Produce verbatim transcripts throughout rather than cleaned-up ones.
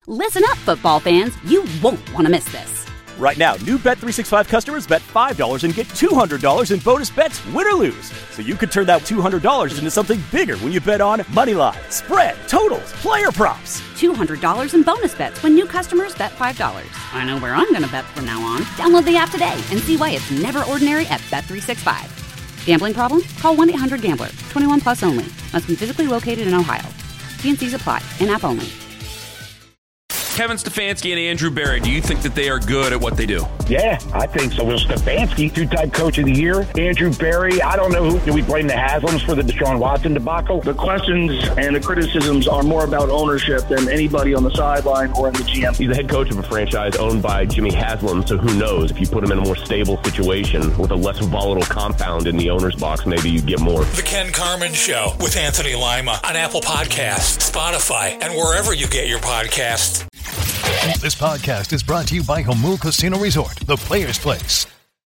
Listen up, football fans. You won't want to miss this. Right now, new Bet three sixty-five customers bet five dollars and get two hundred dollars in bonus bets, win or lose. So you could turn that two hundred dollars into something bigger when you bet on money line, spread, totals, player props. two hundred dollars in bonus bets when new customers bet five dollars. I know where I'm going to bet from now on. Download the app today and see why it's never ordinary at Bet three sixty-five. Gambling problem? Call one eight hundred gambler. twenty-one plus only. Must be physically located in Ohio. T and C's apply. In-app only. Kevin Stefanski and Andrew Berry, do you think that they are good at what they do? Yeah, I think so. Well, Stefanski, two-time coach of the year. Andrew Berry, I don't know who. Do we blame the Haslams for the Deshaun Watson debacle? The questions and the criticisms are more about ownership than anybody on the sideline or in the G M. He's the head coach of a franchise owned by Jimmy Haslam, so who knows? If you put him in a more stable situation with a less volatile compound in the owner's box, maybe you get more. The Ken Carman Show with Anthony Lima on Apple Podcasts, Spotify, and wherever you get your podcasts. This podcast is brought to you by Jamul Casino Resort, the Players Place.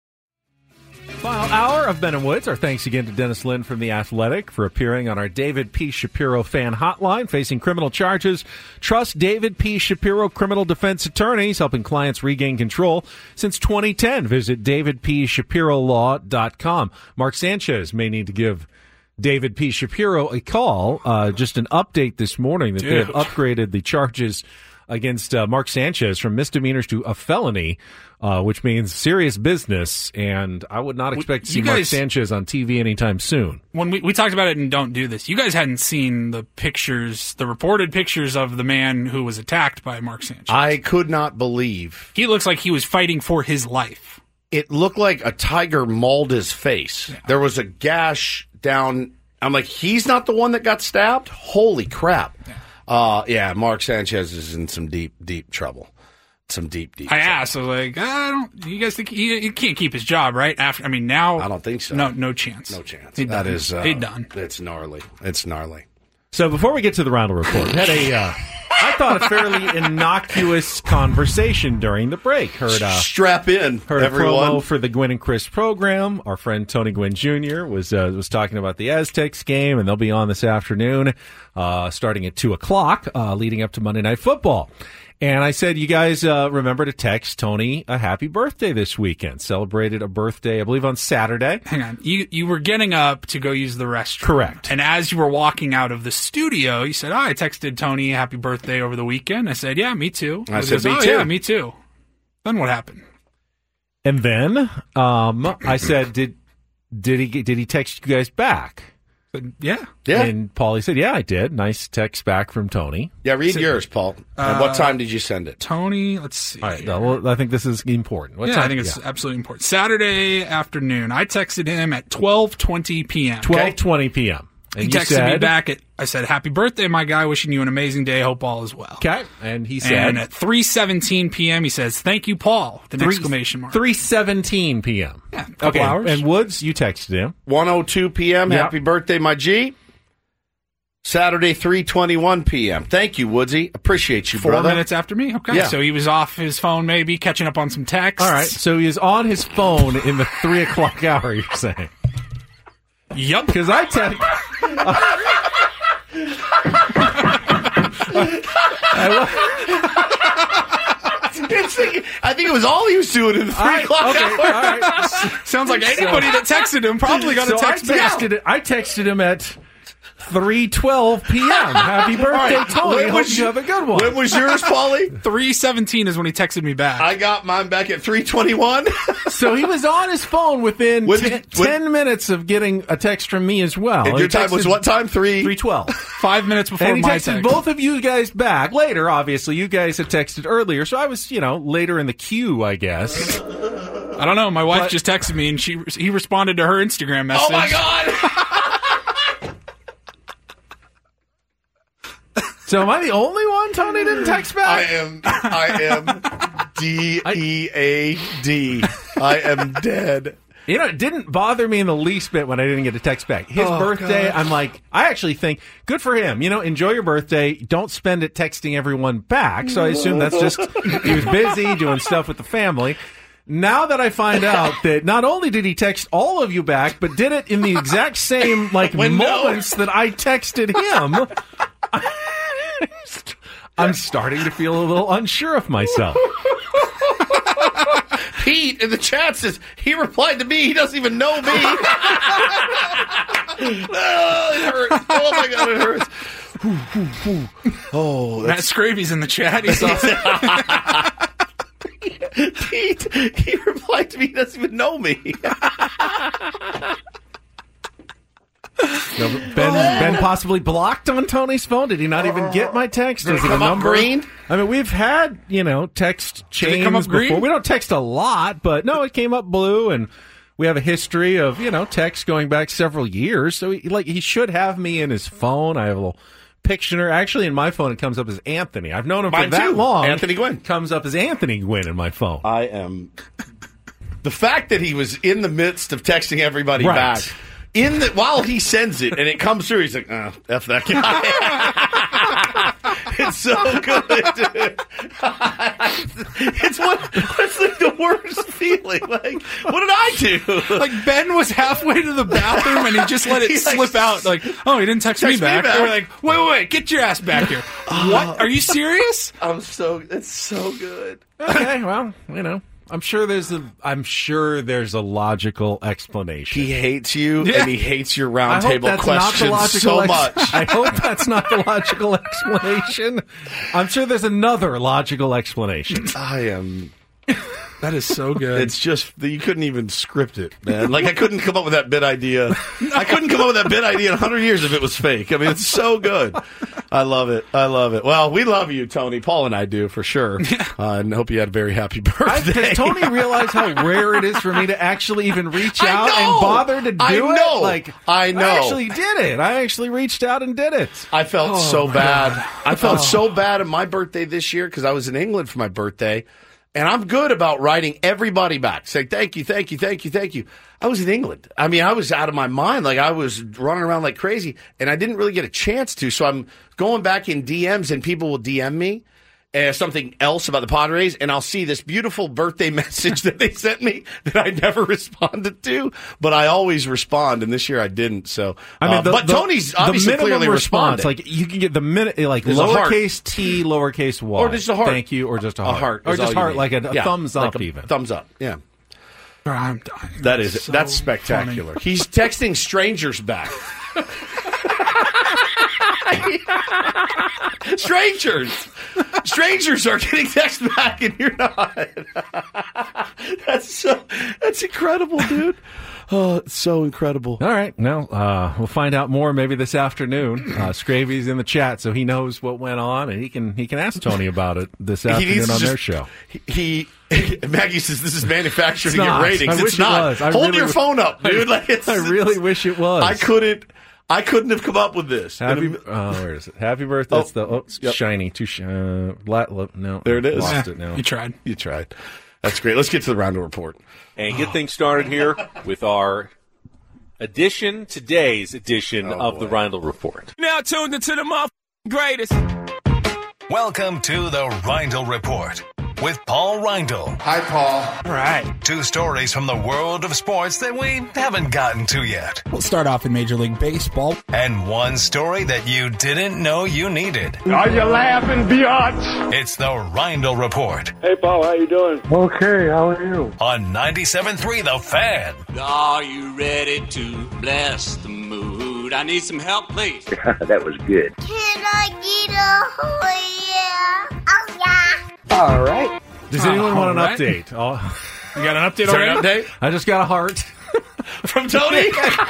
Final hour of Ben and Woods. Our thanks again to Dennis Lynn from The Athletic for appearing on our David P. Shapiro fan hotline. Facing criminal charges, trust David P. Shapiro criminal defense attorneys, helping clients regain control since twenty ten. Visit david p shapiro law dot com. Mark Sanchez may need to give David P. Shapiro a call. Uh, just an update this morning that Dude. they have upgraded the charges against uh, Mark Sanchez from misdemeanors to a felony, uh, which means serious business, and I would not expect to see You Mark guys- Sanchez on T V anytime soon. When we, we talked about it and Don't Do This, you guys hadn't seen the pictures, the reported pictures of the man who was attacked by Mark Sanchez. I could not believe. He looks like he was fighting for his life. It looked like a tiger mauled his face. Yeah. There was a gash down. I'm like, he's not the one that got stabbed? Holy crap. Yeah. Uh, yeah, Mark Sanchez is in some deep, deep trouble. Some deep, deep I trouble. asked, I was like, I don't, you guys think he, he can't keep his job, right? After, I mean, now. I don't think so. No, no chance. No chance. He That done. is, uh, He done. It's gnarly. It's gnarly. So before we get to the round of report, we had a, uh, I thought, a fairly innocuous conversation during the break. Heard uh, Strap in, heard everyone. a promo for the Gwynn and Chris program. Our friend Tony Gwynn Junior was uh, was talking about the Aztecs game, and they'll be on this afternoon, uh, starting at two o'clock, uh, leading up to Monday Night Football. And I said, you guys uh, remember to text Tony a happy birthday this weekend. Celebrated a birthday, I believe, on Saturday. Hang on. You you were getting up to go use the restroom. Correct. And as you were walking out of the studio, you said, oh, I texted Tony a happy birthday over the weekend. I said, yeah, me too. I He said, goes, me oh, too. Yeah, me too. Then what happened? And then um, I said, did did he did he text you guys back? Yeah. Yeah. And Paulie said, yeah, I did. Nice text back from Tony. Yeah, read So- yours, Paul. And Uh, what time did you send it? Tony, let's see. All right. Well, I think this is important. What yeah, time? I think it's yeah. absolutely important. Saturday afternoon, I texted him at twelve twenty p.m. twelve twenty p.m. And He you texted said, me back at, I said, happy birthday, my guy. Wishing you an amazing day. Hope all is well. Okay. And he said, And at three seventeen p.m., he says, thank you, Paul, with an three- exclamation mark. three seventeen p.m. Yeah, a couple Okay. hours. And Woods, you texted him. one oh two p.m. Yep. Happy birthday, my G. Saturday, three twenty-one p.m. Thank you, Woodsy. Appreciate you, Four brother. minutes after me? Okay. Yeah. So he was off his phone, maybe, catching up on some texts. All right. So he is on his phone in the three o'clock hour, you're saying? Yep. Because I text. I think it was all he was doing in the three o'clock okay, hour. all right. Sounds like anybody that texted him probably got so a text I back. texted, it, I texted him at three twelve p.m. Happy birthday, right. Tony. When Hope was you you- have a good one. When was yours, Paulie? three seventeen is when he texted me back. I got mine back at three twenty-one. So he was on his phone within With- ten, with- ten minutes of getting a text from me as well. And your time was what time? Three? three twelve. Five minutes before And he my texted text. both of you guys back later. Obviously, you guys had texted earlier, so I was, you know, later in the queue, I guess. I don't know. My wife But- just texted me, and she he responded to her Instagram message. Oh, my God. So am I the only one Tony didn't text back? I am, I am D E A D. I am dead. You know, it didn't bother me in the least bit when I didn't get a text back. His Oh, birthday, God. I'm like, I actually think, good for him. You know, enjoy your birthday. Don't spend it texting everyone back. So I assume that's just, he was busy doing stuff with the family. Now that I find out that not only did he text all of you back, but did it in the exact same, like, Window. moments that I texted him, I'm starting to feel a little unsure of myself. Pete in the chat says, he replied to me, he doesn't even know me. Oh, it hurts. Oh, my God, it hurts. Oh, Matt Scraby's in the chat. He's awesome. Pete, he replied to me, he doesn't even know me. No, Ben, Ben possibly blocked on Tony's phone. Did he not even get my text? Did it Is it a come up number? green? I mean, we've had, you know, text Did it come chains up green? before. We don't text a lot, but no, it came up blue, and we have a history of, you know, text going back several years. So, he, like, he should have me in his phone. I have a little picture. Actually, in my phone, it comes up as Anthony. I've known him Mine for that too. long. Anthony Gwynn. It comes up as Anthony Gwynn in my phone. I am. The fact that he was in the midst of texting everybody Right. back. In the, while he sends it and it comes through, he's like, oh, F that guy. It's so good, dude. It's what, it's like the worst feeling. Like, what did I do? Like, Ben was halfway to the bathroom and he just let it He, like, slip out. Like, oh, he didn't text, text me me back. back. They were like, wait, wait, wait, get your ass back here. What? Are you serious? I'm so, it's so good. Okay, well, you know. I'm sure there's a. I'm sure there's a logical explanation. He hates you, Yeah. and he hates your I hope roundtable that's not the questions logical so ex- much. I hope that's not the logical explanation. I'm sure there's another logical explanation. I am. That is so good. It's just you couldn't even script it, man. Like I couldn't come up with that bit idea. I couldn't come up with that bit idea in a hundred years if it was fake. I mean, it's so good. I love it. I love it. Well, we love you, Tony. Paul and I do for sure. Uh, and hope you had a very happy birthday. Does Tony realize how rare it is for me to actually even reach I out know! and bother to do I it? know! Like I know. I actually did it. I actually reached out and did it. I felt Oh, so my bad. God. I felt Oh. so bad on my birthday this year because I was in England for my birthday. And I'm good about writing everybody back, saying thank you, thank you, thank you, thank you. I was in England. I mean, I was out of my mind. Like I was running around like crazy, and I didn't really get a chance to. So I'm going back in D Ms, and people will D M me uh, something else about the Padres, and I'll see this beautiful birthday message that they sent me that I never responded to, but I always respond. And this year I didn't. So, I mean, uh, the, but the, Tony's the obviously minimum clearly response. responded. Like you can get the minute, like There's a heart. lowercase t, lowercase y, Or just a heart. Thank you, or just a heart, A heart or is all just you heart, need. like a, a Yeah, thumbs like up, a even thumbs up. Yeah. I'm dying. That is so that's spectacular. funny. He's texting strangers back. Strangers, strangers are getting text back, and you're not. That's so. That's incredible, dude. Oh, it's so incredible. All right. Well, uh, we'll find out more maybe this afternoon. Uh, Scravy's in the chat, so he knows what went on, and he can he can ask Tony about it this afternoon needs on to their just- show. He, Maggie says this is manufactured It's to not. get ratings. I wish it's it not. was. I Hold really your w- phone up, dude. Like it's, I really wish it was. I couldn't. I couldn't have come up with this. Happy, And- oh, where is it? Happy birthday. Oh, It's the, oh, it's yep. shiny. Too sh- uh, la- la- no. There it is. Lost Yeah, it now. You tried. You tried. That's great. Let's get to the round of report. And get things started here with our edition, today's edition Oh, of boy. the Rindle Report. Now tuned into the motherfucking greatest. Welcome to the Rindle Report with Paul Rindle. Hi, Paul. All right. Two stories from the world of sports that we haven't gotten to yet. We'll start off in Major League Baseball. And one story that you didn't know you needed. Are you laughing, biatch? It's the Rindle Report Hey, Paul, how you doing? Okay, how are you? on ninety-seven point three The Fan. Are you ready to bless the mood? I need some help, please. That was good. Can I get a oh yeah? Oh yeah. All right. Does anyone Oh, want an right. update? Oh, You got an update Is there an already? update I just got a heart. from Tony?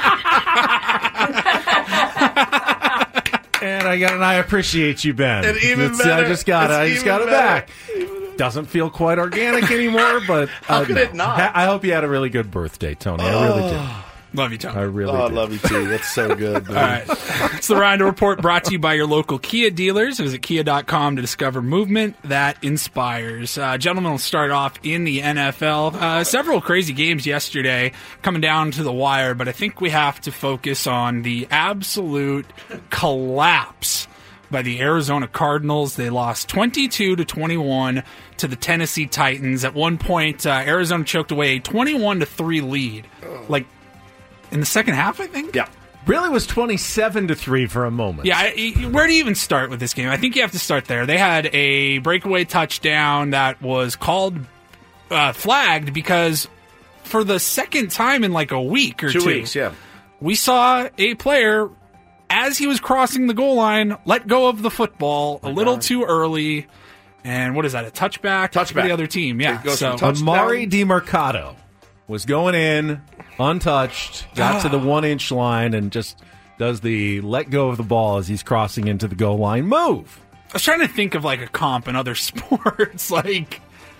And I got an I appreciate you, Ben. And even It's- better. I just got it. It's I just even got it better. back. Doesn't feel quite organic anymore, but How uh, could it not? Ha- I hope you had a really good birthday, Tony. I really did. Love you, Tom. I really Oh, I did. love you too. That's so good. Man. All right. It's the Rindle Report brought to you by your local Kia dealers. Visit kia dot com to discover movement that inspires. Uh, gentlemen, we'll start off in the N F L. Uh, several crazy games yesterday coming down to the wire, but I think we have to focus on the absolute collapse by the Arizona Cardinals. They lost twenty-two to twenty-one to the Tennessee Titans. At one point, uh, Arizona choked away a twenty-one to three lead. Like, in the second half, I think? Yeah. Really was twenty-seven to three for a moment. Yeah, I, where do you even start with this game? I think you have to start there. They had a breakaway touchdown that was called uh, flagged because for the second time in like a week or two, two weeks, yeah, we saw a player as he was crossing the goal line let go of the football a little too early. And what is that? A touchback? Touchback for the other team. Yeah. So Amari DiMercato was going in untouched, got to the one-inch line, and just does the let go of the ball as he's crossing into the goal line move. I was trying to think of like a comp in other sports. Like,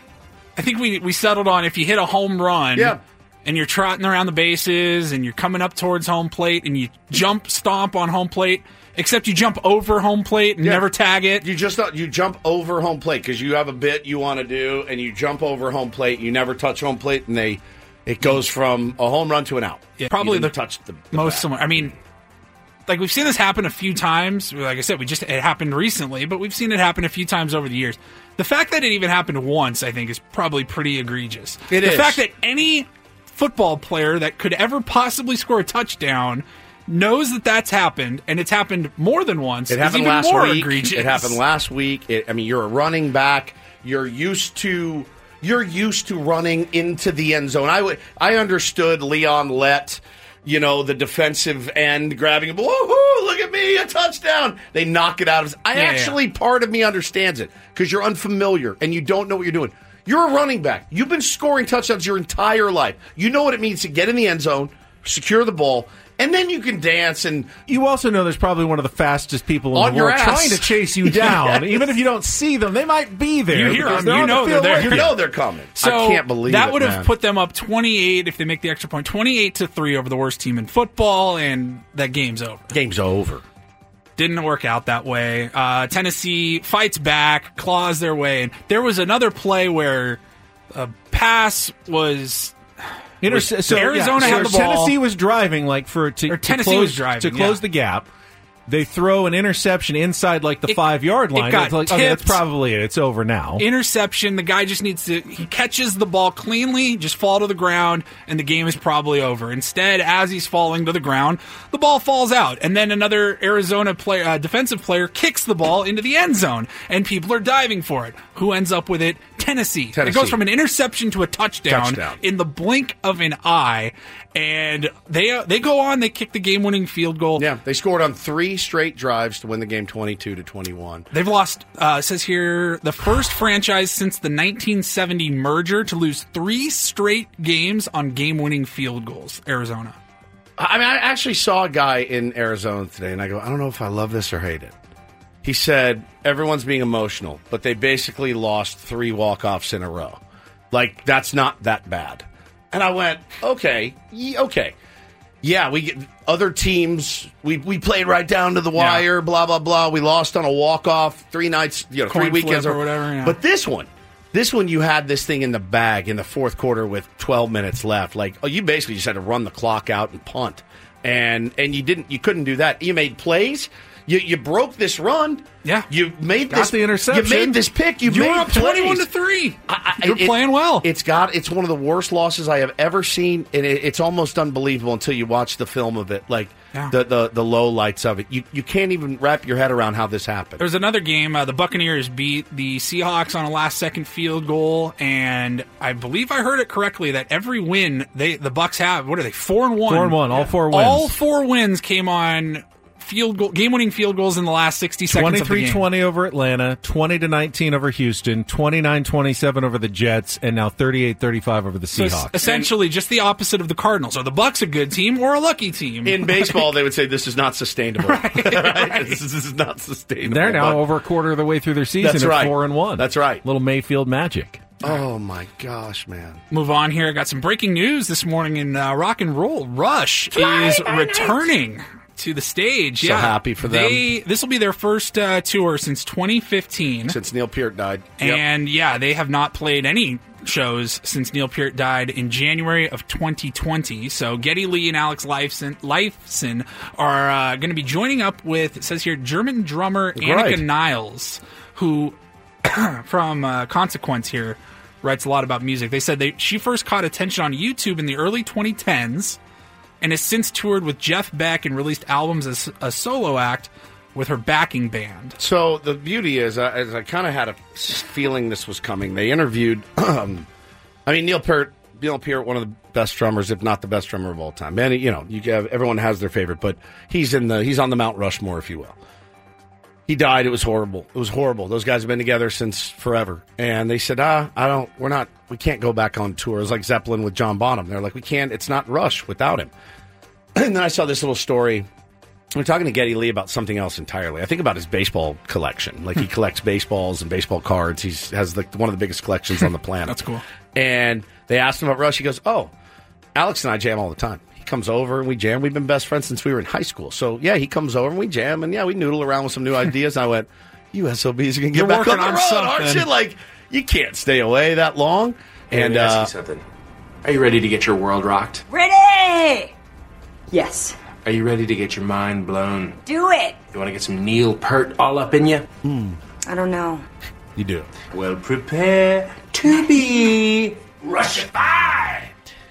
I think we we settled on if you hit a home run, yeah, and you're trotting around the bases and you're coming up towards home plate and you jump stomp on home plate, except you jump over home plate and yeah. never tag it. You just you jump over home plate because you have a bit you want to do, and you jump over home plate. You never touch home plate, and they it goes from a home run to an out. Yeah, probably the touch the, the most bat. similar. I mean, like we've seen this happen a few times. Like I said, we just it happened recently, but we've seen it happen a few times over the years. The fact that it even happened once, I think, is probably pretty egregious. It the is. fact that any football player that could ever possibly score a touchdown knows that that's happened, and it's happened more than once. It happened even last more week. Egregious. It happened last week. It, I mean, you're a running back. You're used to you're used to running into the end zone. I would I understood Leon Lett, you know, the defensive end grabbing it. Woohoo! Look at me, a touchdown! They knock it out of his. I Yeah, actually yeah. part of me understands it because you're unfamiliar and you don't know what you're doing. You're a running back. You've been scoring touchdowns your entire life. You know what it means to get in the end zone, secure the ball, and then you can dance. And you also know there's probably one of the fastest people in on the your world ass. trying to chase you down. Yes. Even if you don't see them, they might be there. You hear because them. they're You on the know field they're there. with You know they're coming. So I can't believe that it, would have man. put them up twenty-eight if they make the extra point, twenty-eight to three over the worst team in football, and that game's over. Game's over. Didn't work out that way. Uh, Tennessee fights back, claws their way, and there was another play where a pass was. Inter- was so, Arizona yeah, had so the ball. Tennessee was driving like for to, Or to Tennessee close, was driving, to close yeah. the gap. They throw an interception inside like the It- five yard line. it got It's like, okay, that's tipped. probably it. It's over now. Interception. The guy just needs to. He catches the ball cleanly, just fall to the ground, and the game is probably over. Instead, as he's falling to the ground, the ball falls out, and then another Arizona player, uh, defensive player, kicks the ball into the end zone, and people are diving for it. Who ends up with it? Tennessee. Tennessee. It goes from an interception to a touchdown, Touchdown. in the blink of an eye, and they uh, they go on. They kick the game-winning field goal. Yeah, they scored on three straight drives to win the game twenty-two to twenty-one. They've lost, uh, it says here, the first franchise since the nineteen seventy merger to lose three straight games on game-winning field goals, Arizona. I mean, I actually saw a guy in Arizona today, and I go, I don't know if I love this or hate it. He said, everyone's being emotional, but they basically lost three walk-offs in a row. Like, that's not that bad. And I went, okay, ye- okay. Yeah, we get other teams. We we played right down to the wire. Yeah. Blah blah blah. We lost on a walk off three nights, you know, Coin three weekends flip or whatever, yeah. But this one, this one, you had this thing in the bag in the fourth quarter with twelve minutes left. Like, oh, you basically just had to run the clock out and punt, and and you didn't. You couldn't do that. You made plays. You you broke this run. Yeah, you made Got this the interception. You made this pick. You, You made were up plays. twenty-one to three. I, I, You're it- playing well. It's got. It's one of the worst losses I have ever seen, and it, it's almost unbelievable until you watch the film of it, like Yeah. the, the the low lights of it. You you can't even wrap your head around how this happened. There's another game. Uh, the Buccaneers beat the Seahawks on a last-second field goal, and I believe I heard it correctly that every win they the Bucs have, what are they, four and one? Four and one, all four wins. All four wins came on field goal, game-winning field goals in the last sixty seconds of the twenty-three game. twenty over Atlanta, twenty to nineteen over Houston, twenty-nine twenty-seven over the Jets, and now thirty-eight thirty-five over the So it's Seahawks. essentially just the opposite of the Cardinals. Are the Bucs a good team or a lucky team? In baseball, they would say this is not sustainable. Right, right. This, is, this is not sustainable. They're now But- over a quarter of the way through their season That's at right. four and one. That's right. Little Mayfield magic. Oh my gosh, man! Move on here. I got some breaking news this morning in uh, rock and roll. Rush is returning to the stage. So yeah. happy for them. They, this will be their first uh, tour since twenty fifteen. Since Neil Peart died, Yep. And yeah, they have not played any shows since Neil Peart died in January of twenty twenty. So Geddy Lee and Alex Lifeson, Lifeson are uh, going to be joining up with, it says here, German drummer Right. Annika Niles, who from uh, Consequence here writes a lot about music. They said they, she first caught attention on YouTube in the early twenty tens. and has since toured with Jeff Beck and released albums as a solo act with her backing band. So the beauty is, uh, as I kind of had a feeling this was coming, they interviewed, um, I mean, Neil Peart, Neil Peart, one of the best drummers, if not the best drummer of all time. Man, you know, you have, everyone has their favorite, but he's in the he's on the Mount Rushmore, if you will. He died. It was horrible. It was horrible. Those guys have been together since forever. And they said, ah, I don't, we're not, we can't go back on tour. It was like Zeppelin with John Bonham. They're like, we can't, it's not Rush without him. And then I saw this little story. We're talking to Geddy Lee about something else entirely. I think about his baseball collection. Like he collects baseballs and baseball cards. He has like one of the biggest collections on the planet. That's cool. And they asked him about Rush. He goes, oh, Alex and I jam all the time. Comes over and we jam. We've been best friends since we were in high school. So yeah, he comes over and we jam, and yeah, we noodle around with some new ideas. And I went, "You S O Bs are gonna get You're back on the on road, something. aren't you? Like you can't stay away that long." Hey, and let me ask uh, you something. Are you ready to get your world rocked? Ready! Yes. Are you ready to get your mind blown? Do it! You want to get some Neil Peart all up in you? Hmm. I don't know. You do. Well, prepare to be Rushified.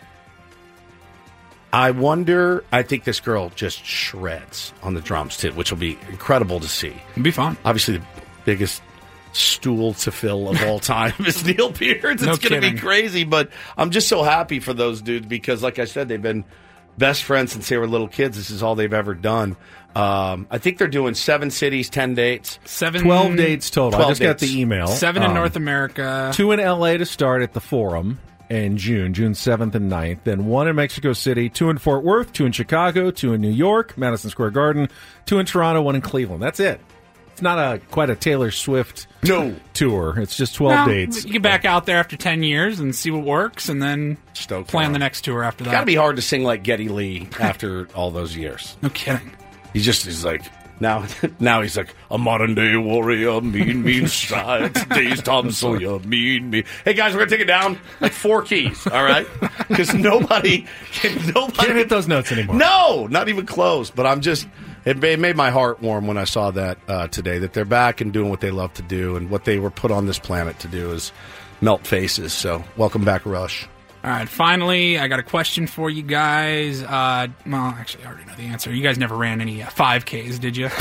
I wonder. I think this girl just shreds on the drums too, which will be incredible to see. It'll be fun. Obviously, the biggest stool to fill of all time is Neil Peart. It's No going to be kidding. crazy, but I'm just so happy for those dudes because, like I said, they've been best friends since they were little kids. This is all they've ever done. Um, I think they're doing seven cities, ten dates, Seven, twelve dates total. I twelve just got dates. the email. Seven in Um, North America. Two in L A to start at the Forum in June, June seventh and ninth. Then one in Mexico City, two in Fort Worth, two in Chicago, two in New York, Madison Square Garden, two in Toronto, one in Cleveland. That's it. It's not a quite a Taylor Swift no tour. It's just twelve Well, dates. You get back out there after ten years and see what works, and then Stoked plan on the it. next tour after that. Got to be hard to sing like Geddy Lee after all those years. No kidding. He just is like now. Now he's like a modern day warrior, mean, mean stride. Today's Tom Sawyer, mean, mean. Hey guys, we're gonna take it down like four keys, all right? Because nobody, can, nobody Can't hit those notes anymore. No, not even close. But I'm just. It made, made my heart warm when I saw that uh, today. That they're back and doing what they love to do, and what they were put on this planet to do is melt faces. So welcome back, Rush. All right, finally, I got a question for you guys. Uh, well, actually, I already know the answer. You guys never ran any uh, five Ks, did you?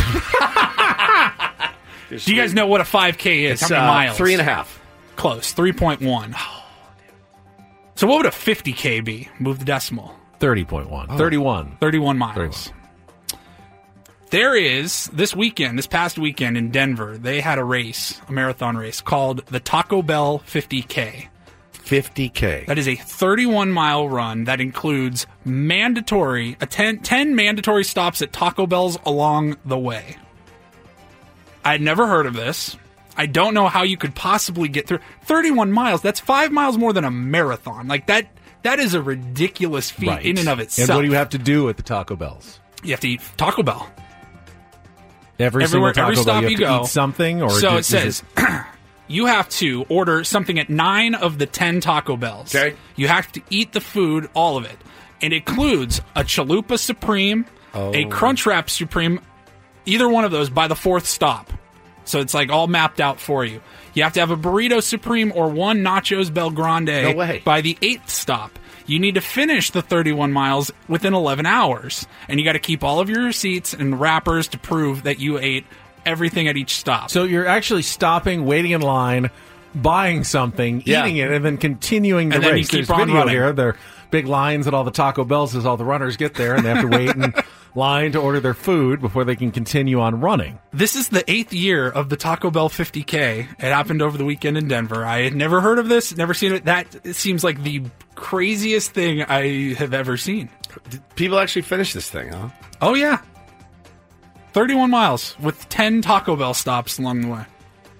Do you guys know what a five K is? It's, How many uh, miles? Three and a half. Close, three point one. So what would a fifty K be? Move the decimal. thirty point one. Oh. thirty-one. thirty-one miles. thirty-one. There is, this weekend, this past weekend in Denver, they had a race, a marathon race, called the Taco Bell fifty K. fifty K. That is a thirty-one mile run that includes mandatory, a ten, ten mandatory stops at Taco Bell's along the way. I had never heard of this. I don't know how you could possibly get through thirty-one miles. That's five miles more than a marathon. Like that, that is a ridiculous feat Right. in and of itself. And what do you have to do at the Taco Bells? You have to eat Taco Bell. Every Everywhere, single Taco every Bell, stop you have you to go. eat something, or so just- it is says you have to order something at nine of the ten Taco Bells. Okay. You have to eat the food, all of it. It includes a Chalupa Supreme, Oh. a Crunchwrap Supreme, either one of those by the fourth stop. So it's like all mapped out for you. You have to have a Burrito Supreme or one Nachos Bel Grande No way. by the eighth stop. You need to finish the thirty-one miles within eleven hours. And you got to keep all of your receipts and wrappers to prove that you ate everything at each stop. So you're actually stopping, waiting in line, buying something, Yeah. eating it, and then continuing the And then you race. keep There's on video running. here. There are big lines at all the Taco Bells as all the runners get there, and they have to wait in line to order their food before they can continue on running. This is the eighth year of the Taco Bell fifty K. It happened over the weekend in Denver. I had never heard of this, never seen it. That it seems like the craziest thing I have ever seen. Did people actually finish this thing, huh? Oh, yeah. thirty-one miles with ten Taco Bell stops along the way.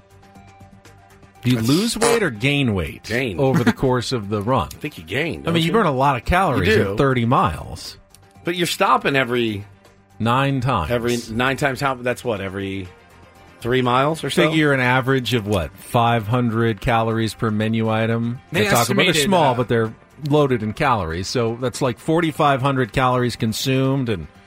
Do you lose weight or gain weight Gain. over the course of the run? I think you gain. I don't mean, you burn a lot of calories You do. at thirty miles. But you're stopping every Nine times. every nine times. How? That's what every three miles or so. Figure an average of what, five hundred calories per menu item. They At Taco Bell. They're estimated, small, uh, but they're loaded in calories. So that's like forty-five hundred calories consumed and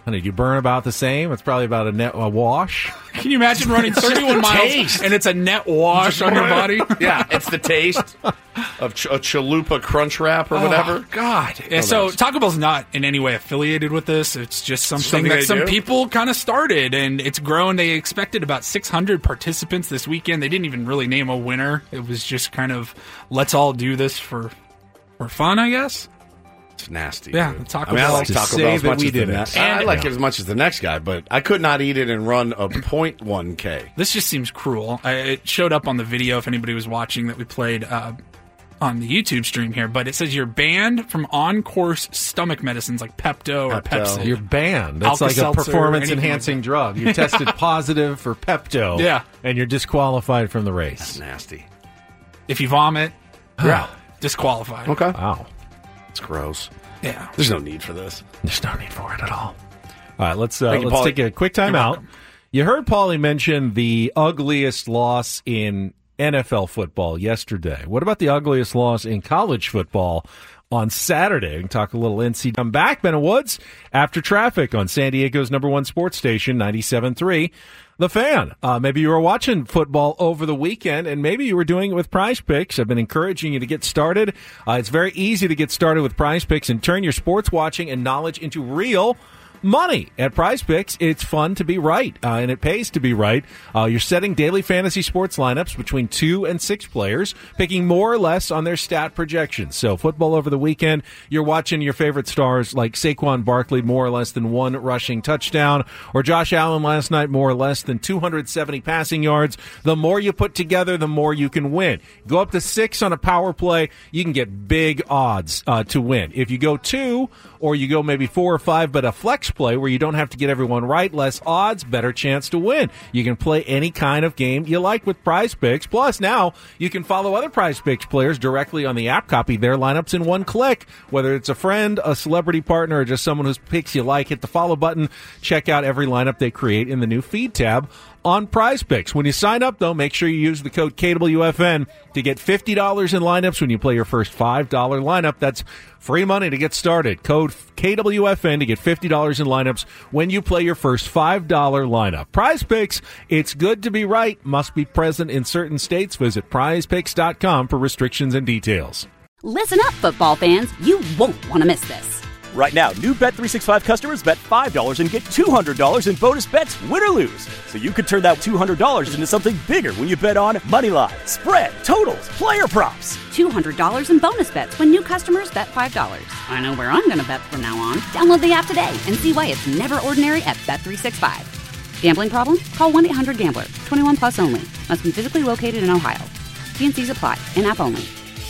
Honey, do you burn about the same? It's probably about a net a wash. Can you imagine running thirty-one miles taste. and it's a net wash on your body? Yeah, it's the taste of ch- a chalupa crunch wrap or whatever. Oh, God. Yeah, Oh, so nice. Taco Bell's not in any way affiliated with this. It's just something, Something that they some do? people kind of started, and it's grown. They expected about six hundred participants this weekend. They didn't even really name a winner. It was just kind of, let's all do this for for fun, I guess. It's nasty. Yeah, dude. Taco I mean, I Bell. like To Taco say Bell as that much we as the did it. next. And- I like it as much as the next guy, but I could not eat it and run a point one K. This just seems cruel. I, it showed up on the video if anybody was watching that we played uh, on the YouTube stream here, but it says you're banned from on-course stomach medicines like Pepto or Pepto. Pepsi. You're banned. That's like a Alka-Seltzer, performance-enhancing anything drug. You tested positive for Pepto, Yeah. and you're disqualified from the race. That's nasty. If you vomit, Huh. you're out. Disqualified. Okay. Wow. It's gross. Yeah. There's no need for this. There's no need for it at all. All right, let's uh, Thank you, let's Paulie. take a quick time You're out. welcome. You heard Paulie mention the ugliest loss in N F L football yesterday. What about the ugliest loss in college football on Saturday? We can talk a little N C. I'm back, Ben and Woods, after traffic on San Diego's number one sports station, ninety-seven point three. The Fan. Uh, maybe you were watching football over the weekend, and maybe you were doing it with Prize Picks. I've been encouraging you to get started. Uh, it's very easy to get started with Prize Picks and turn your sports watching and knowledge into real money. At Prize Picks, it's fun to be right, uh, and it pays to be right. Uh, you're setting daily fantasy sports lineups between two and six players, picking more or less on their stat projections. So football over the weekend, you're watching your favorite stars like Saquon Barkley, more or less than one rushing touchdown, or Josh Allen last night, more or less than two hundred seventy passing yards. The more you put together, the more you can win. Go up to six on a power play, you can get big odds uh, to win. If you go two, or you go maybe four or five, but a flex play where you don't have to get everyone right, less odds, better chance to win. You can play any kind of game you like with Prize Picks. Plus, now you can follow other Prize Picks players directly on the app, copy their lineups in one click. Whether it's a friend, a celebrity partner, or just someone whose picks you like, hit the follow button. Check out every lineup they create in the new feed tab on Prize Picks. When you sign up, though, make sure you use the code K W F N to get fifty dollars in lineups when you play your first five dollars lineup. That's free money to get started. Code K W F N to get fifty dollars in lineups when you play your first five dollars lineup. Prize Picks, it's good to be right. Must be present in certain states. Visit prize picks dot com for restrictions and details. Listen up, football fans. You won't want to miss this. Right now, new Bet three sixty-five customers bet five dollars and get two hundred dollars in bonus bets, win or lose. So you could turn that two hundred dollars into something bigger when you bet on Moneyline, spread, totals, player props. two hundred dollars in bonus bets when new customers bet five dollars. I know where I'm going to bet from now on. Download the app today and see why it's never ordinary at Bet three sixty-five. Gambling problem? Call one eight hundred gambler. twenty-one plus only. Must be physically located in Ohio. T and C's apply. In-app only.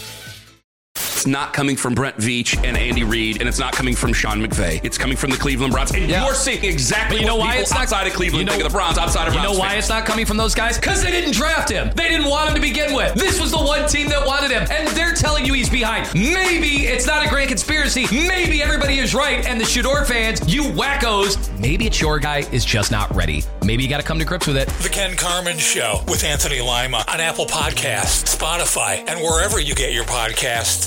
It's not coming from Brent Veach and Andy Reid, and it's not coming from Sean McVay. It's coming from the Cleveland Browns. And Yeah. you're seeing exactly But you know what why people it's not outside of Cleveland you know, think of the Browns, outside of You Browns know why fans. it's not coming from those guys? Because they didn't draft him. They didn't want him to begin with. This was the one team that wanted him, and they're telling you he's behind. Maybe it's not a grand conspiracy. Maybe everybody is right, and the Shador fans, you wackos, maybe it's your guy is just not ready. Maybe you got to come to grips with it. The Ken Carmen Show with Anthony Lima on Apple Podcasts, Spotify, and wherever you get your podcasts.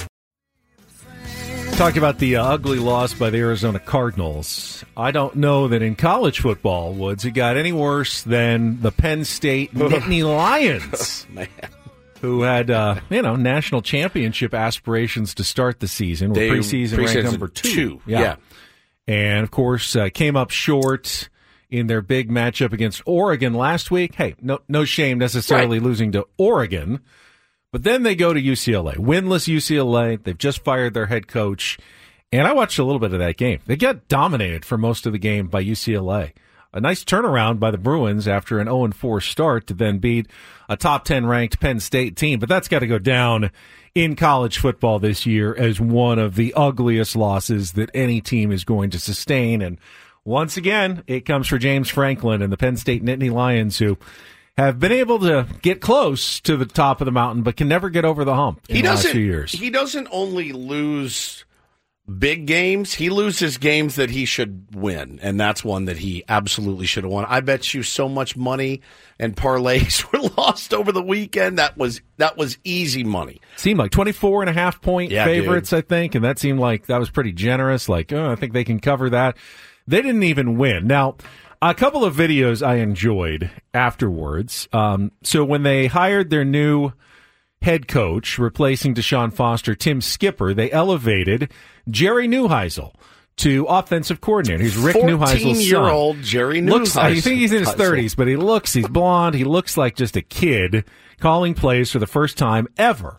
Talk about the uh, ugly loss by the Arizona Cardinals. I don't know that in college football, Woods, it got any worse than the Penn State Nittany Lions, Man. who had, uh, you know, national championship aspirations to start the season. With They- preseason ranked preseason number two. two, Yeah. yeah. And, of course, uh, came up short in their big matchup against Oregon last week. Hey, no, no shame necessarily Right. losing to Oregon. But then they go to U C L A, winless U C L A. They've just fired their head coach. And I watched a little bit of that game. They got dominated for most of the game by U C L A. A nice turnaround by the Bruins after an oh and four start to then beat a top ten ranked Penn State team. But that's got to go down in college football this year as one of the ugliest losses that any team is going to sustain. And once again, it comes for James Franklin and the Penn State Nittany Lions, who have been able to get close to the top of the mountain, but can never get over the hump in He the last doesn't. few years. He doesn't only lose big games; he loses games that he should win, and that's one that he absolutely should have won. I bet you so much money and parlays were lost over the weekend. That was that was easy money. Seemed like twenty-four and a half point Yeah, favorites, I think, and that seemed like that was pretty generous. Like, oh, I think they can cover that. They didn't even win. Now, a couple of videos I enjoyed afterwards. Um, so when they hired their new head coach, replacing Deshaun Foster, Tim Skipper, they elevated Jerry Neuheisel to offensive coordinator. He's Rick Neuheisel's son. fourteen-year-old Jerry Neuheisel. Looks, I think he's in his thirties, but he looks, he's blonde. He looks like just a kid calling plays for the first time ever.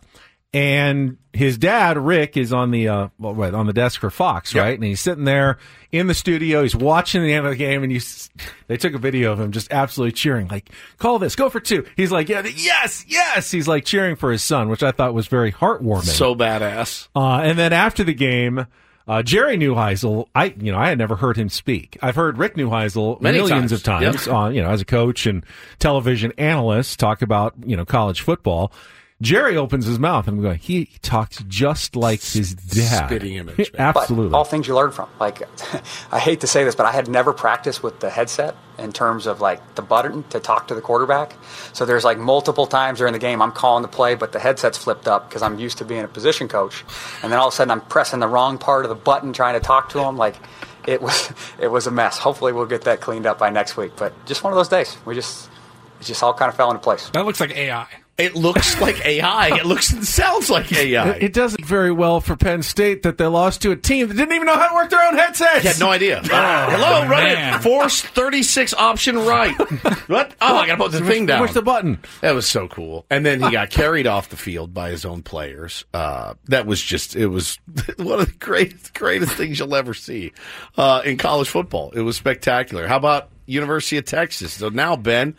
And his dad, Rick, is on the uh, well, right, on the desk for Fox, right? Yep. And he's sitting there in the studio. He's watching the end of the game, and you, they took a video of him just absolutely cheering, like, call this, go for two. He's like, yeah, yes, yes. He's like cheering for his son, which I thought was very heartwarming. So badass. Uh, and then after the game, uh, Jerry Neuheisel, I you know I had never heard him speak. I've heard Rick Neuheisel Many millions times. of times, Yep. uh, you know, as a coach and television analyst, talk about you know college football. Jerry opens his mouth, and I'm going, he talks just like his dad. Spitting image. Absolutely. But all things you learn from. Like, I hate to say this, but I had never practiced with the headset in terms of, like, the button to talk to the quarterback. So there's, like, multiple times during the game I'm calling the play, but the headset's flipped up because I'm used to being a position coach. And then all of a sudden I'm pressing the wrong part of the button trying to talk to him. Like, it was it was a mess. Hopefully we'll get that cleaned up by next week. But just one of those days. We just, it just all kind of fell into place. That looks like A I. It looks like A I. It looks and sounds like A I. It, it doesn't very well for Penn State that they lost to a team that didn't even know how to work their own headsets. He had no idea. Uh, hello, run it. Force thirty-six option right. What? Oh, I got to put the thing down. Push the button. That was so cool. And then he got carried off the field by his own players. Uh, that was just, it was one of the greatest, greatest things you'll ever see uh, in college football. It was spectacular. How about University of Texas? So now, Ben,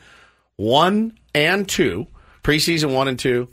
one and two. Preseason one and two.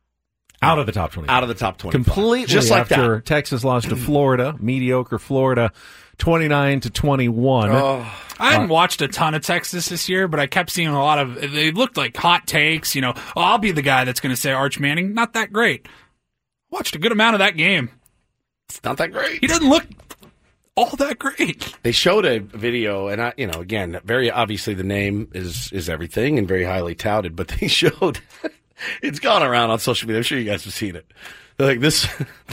Out of the top twenty. Out of the top twenty. Completely Just like after that. Texas lost to Florida, mediocre Florida, twenty-nine to twenty-one. Oh. I hadn't uh, watched a ton of Texas this year, but I kept seeing a lot of, they looked like hot takes, you know, oh, I'll be the guy that's going to say Arch Manning, not that great. Watched a good amount of that game. It's not that great. He doesn't look all that great. They showed a video, and I, you know, again, very obviously the name is is everything and very highly touted. But they showed it's gone around on social media. I'm sure you guys have seen it. They're like this.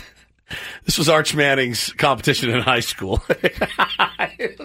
This was Arch Manning's competition in high school. It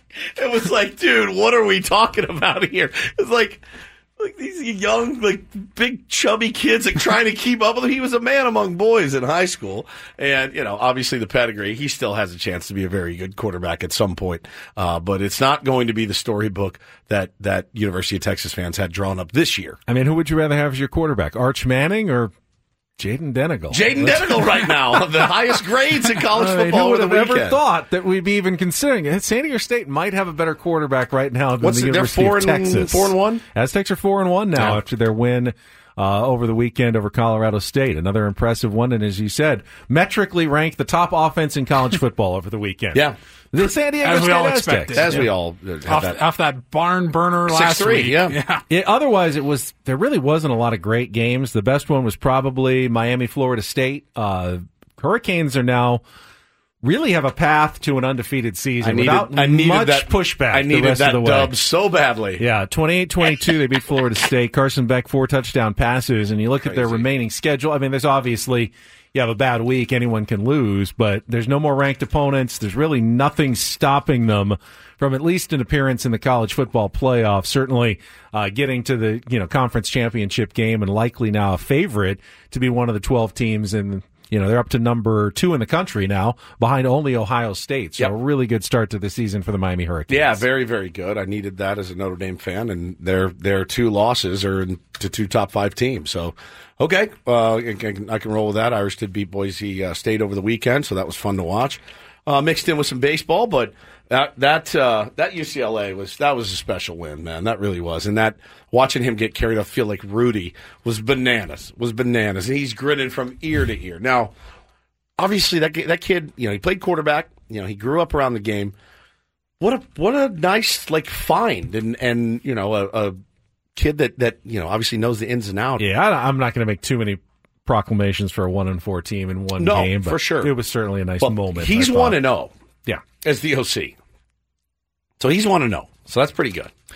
was like, dude, what are we talking about here? It's like. Like these young, like big chubby kids, like trying to keep up with him. He was a man among boys in high school, and you know, obviously the pedigree. He still has a chance to be a very good quarterback at some point, uh, but it's not going to be the storybook that that University of Texas fans had drawn up this year. I mean, who would you rather have as your quarterback, Arch Manning or Jaden Denegal? Jaden Denegal right now, the highest grades in college I mean, football who would over the have weekend. ever thought that we'd be even considering it? San Diego State might have a better quarterback right now than What's the it, University four of and, Texas. Four and one. Aztecs are four and one now yeah. after their win uh, over the weekend over Colorado State. Another impressive one, and as you said, metrically ranked the top offense in college football over the weekend. Yeah. The San Diego As State we all Aztecs. expected. As yeah. we all have off that. off that barn burner last six three, week. Yeah. yeah. Yeah, otherwise, it was there really wasn't a lot of great games. The best one was probably Miami, Florida State. Uh, Hurricanes are now really have a path to an undefeated season I needed, without I needed much that, pushback. I needed the rest that of the way. dub so badly. Yeah, twenty-eight twenty-two, they beat Florida State. Carson Beck, four touchdown passes, and you look Crazy. at their remaining schedule. I mean, there's obviously, you have a bad week, anyone can lose, but there's no more ranked opponents. There's really nothing stopping them from at least an appearance in the college football playoff, certainly uh, getting to the you know conference championship game, and likely now a favorite to be one of the twelve teams in. You know, they're up to number two in the country now, behind only Ohio State. So yep. a really good start to the season for the Miami Hurricanes. Yeah, very, very good. I needed that as a Notre Dame fan, and their their two losses are to two top five teams. So, okay, uh, I, can, I can roll with that. Irish did beat Boise uh, State over the weekend, so that was fun to watch. Uh, mixed in with some baseball, but that that uh, that U C L A was that was a special win, man. That really was, and that watching him get carried off feel like Rudy was bananas, was bananas, and he's grinning from ear to ear. Now, obviously, that that kid, you know, he played quarterback. You know, he grew up around the game. What a what a nice like find, and and you know a, a kid that that you know obviously knows the ins and outs. Yeah, I, I'm not going to make too many proclamations for a one and four team in one no, game, but for sure. It was certainly a nice well, moment. He's one and zero. Yeah, as the O C. So he's one and zero. So that's pretty good.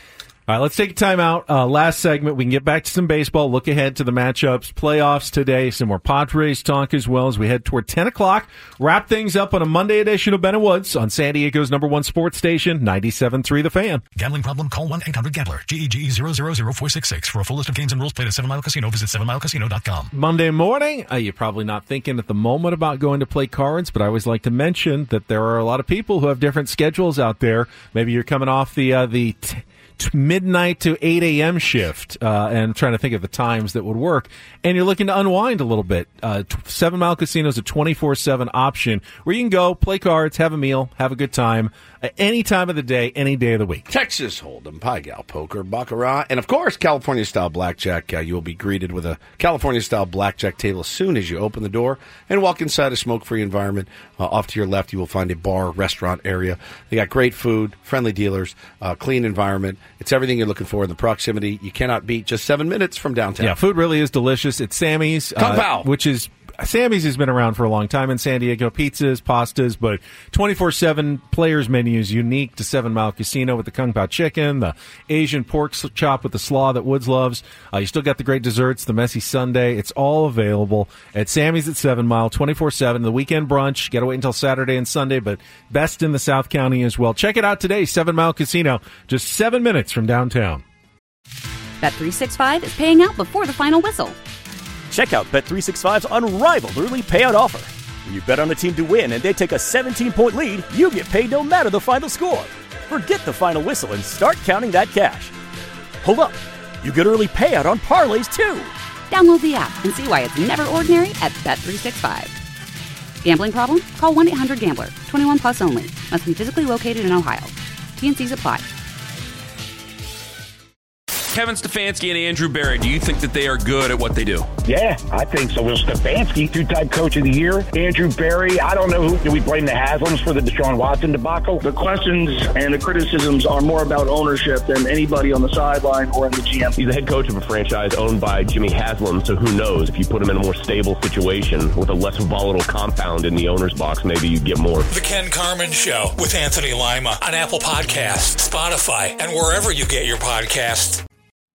All right, let's take a time out. Uh, last segment, we can get back to some baseball, look ahead to the matchups, playoffs today, some more Padres talk as well as we head toward ten o'clock. Wrap things up on a Monday edition of Ben and Woods on San Diego's number one sports station, ninety-seven point three The Fan. Gambling problem? Call one eight hundred gambler. G E G E zero zero zero four six six. For a full list of games and rules, play at Seven Mile Casino. Visit seven mile casino dot com. Monday morning, uh, you're probably not thinking at the moment about going to play cards, but I always like to mention that there are a lot of people who have different schedules out there. Maybe you're coming off the uh, the t- t- midnight to eight a.m. shift uh, and trying to think of the times that would work, and you're looking to unwind a little bit. Uh, t- Seven Mile Casino is a twenty-four seven option where you can go, play cards, have a meal, have a good time, at any time of the day, any day of the week. Texas Hold'em, Pai Gow Poker, Baccarat, and of course, California-style blackjack. Uh, you will be greeted with a California-style blackjack table as soon as you open the door and walk inside a smoke-free environment. Uh, off to your left, you will find a bar, restaurant area. They got great food, friendly dealers, uh, clean environment. It's everything you're looking for in the proximity. You cannot beat just seven minutes from downtown. Yeah, food really is delicious. It's Sammy's, uh, which is Sammy's has been around for a long time in San Diego. Pizzas, pastas, but twenty-four seven players menus unique to Seven Mile Casino with the Kung Pao chicken, the Asian pork chop with the slaw that Woods loves. Uh, you still got the great desserts, the messy sundae. It's all available at Sammy's at Seven Mile, twenty-four seven. The weekend brunch, got to wait until Saturday and Sunday, but best in the South County as well. Check it out today, Seven Mile Casino, just seven minutes from downtown. Bet three sixty-five is paying out before the final whistle. Check out Bet three sixty-five's unrivaled early payout offer. When you bet on a team to win and they take a seventeen-point lead, you get paid no matter the final score. Forget the final whistle and start counting that cash. Hold up. You get early payout on parlays, too. Download the app and see why it's never ordinary at Bet three sixty-five. Gambling problem? Call one eight hundred gambler. twenty-one plus only. Must be physically located in Ohio. T and C's apply. Kevin Stefanski and Andrew Berry, do you think that they are good at what they do? Yeah, I think so. Will Stefanski, two-time coach of the year. Andrew Berry, I don't know who. Do we blame the Haslams for the Deshaun Watson debacle? The questions and the criticisms are more about ownership than anybody on the sideline or in the G M. He's the head coach of a franchise owned by Jimmy Haslam, so who knows? If you put him in a more stable situation with a less volatile compound in the owner's box, maybe you get more. The Ken Carman Show with Anthony Lima on Apple Podcasts, Spotify, and wherever you get your podcasts.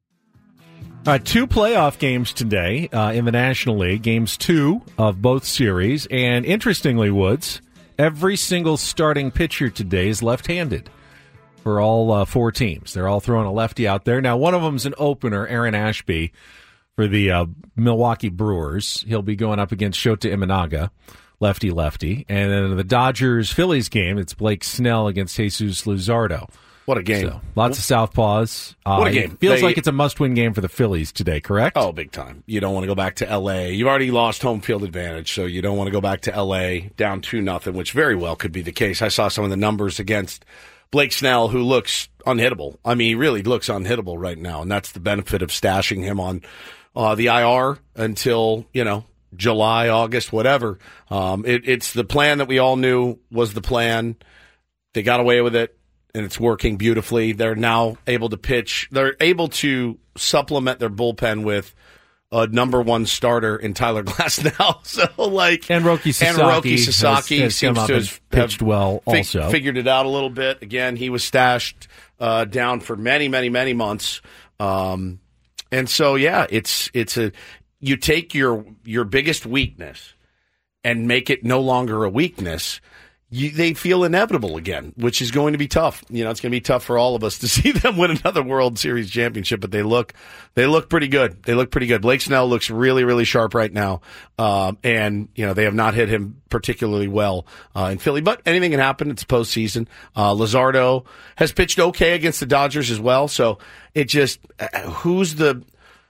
All right, two playoff games today uh, in the National League, games two of both series. And interestingly, Woods, every single starting pitcher today is left-handed for all uh, four teams. They're all throwing a lefty out there. Now, one of them's an opener, Aaron Ashby, for the uh, Milwaukee Brewers. He'll be going up against Shota Imanaga, lefty-lefty. And then in the Dodgers-Phillies game, it's Blake Snell against Jesus Luzardo. What a game. So, lots of southpaws. Uh, what a game. It feels they, like it's a must-win game for the Phillies today, correct? Oh, big time. You don't want to go back to L A. You've already lost home field advantage, so you don't want to go back to L A down two nothing, which very well could be the case. I saw some of the numbers against Blake Snell, who looks unhittable. I mean, he really looks unhittable right now, and that's the benefit of stashing him on uh, the I R until, you know, July, August, whatever. Um, it, it's the plan that we all knew was the plan. They got away with it. And it's working beautifully. They're now able to pitch. They're able to supplement their bullpen with a number one starter in Tyler Glasnow. So, like, and Roki Sasaki, and Roki Sasaki has, has seems to have pitched well. Fig- also, figured it out a little bit. Again, he was stashed uh, down for many, many, many months. Um, and so, yeah, it's it's a you take your your biggest weakness and make it no longer a weakness. You, they feel inevitable again, which is going to be tough. You know, it's going to be tough for all of us to see them win another World Series championship, but they look, they look pretty good. They look pretty good. Blake Snell looks really, really sharp right now. Um, and, you know, they have not hit him particularly well, uh, in Philly, but anything can happen. It's postseason. Uh, Luzardo has pitched okay against the Dodgers as well. So it just, uh, who's the,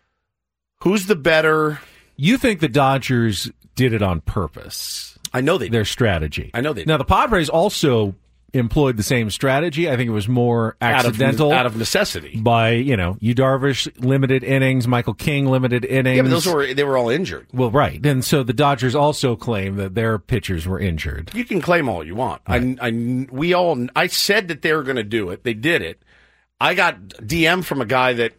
who's the better? You think the Dodgers did it on purpose? I know they did. Their strategy. I know they did. Now, the Padres also employed the same strategy. I think it was more accidental. Out of, out of necessity. By, you know, Yu Darvish, limited innings, Michael King, limited innings. Yeah, but those were, they were all injured. Well, right. And so the Dodgers also claim that their pitchers were injured. You can claim all you want. Right. I, I, we all, I said that they were going to do it. They did it. I got D M from a guy that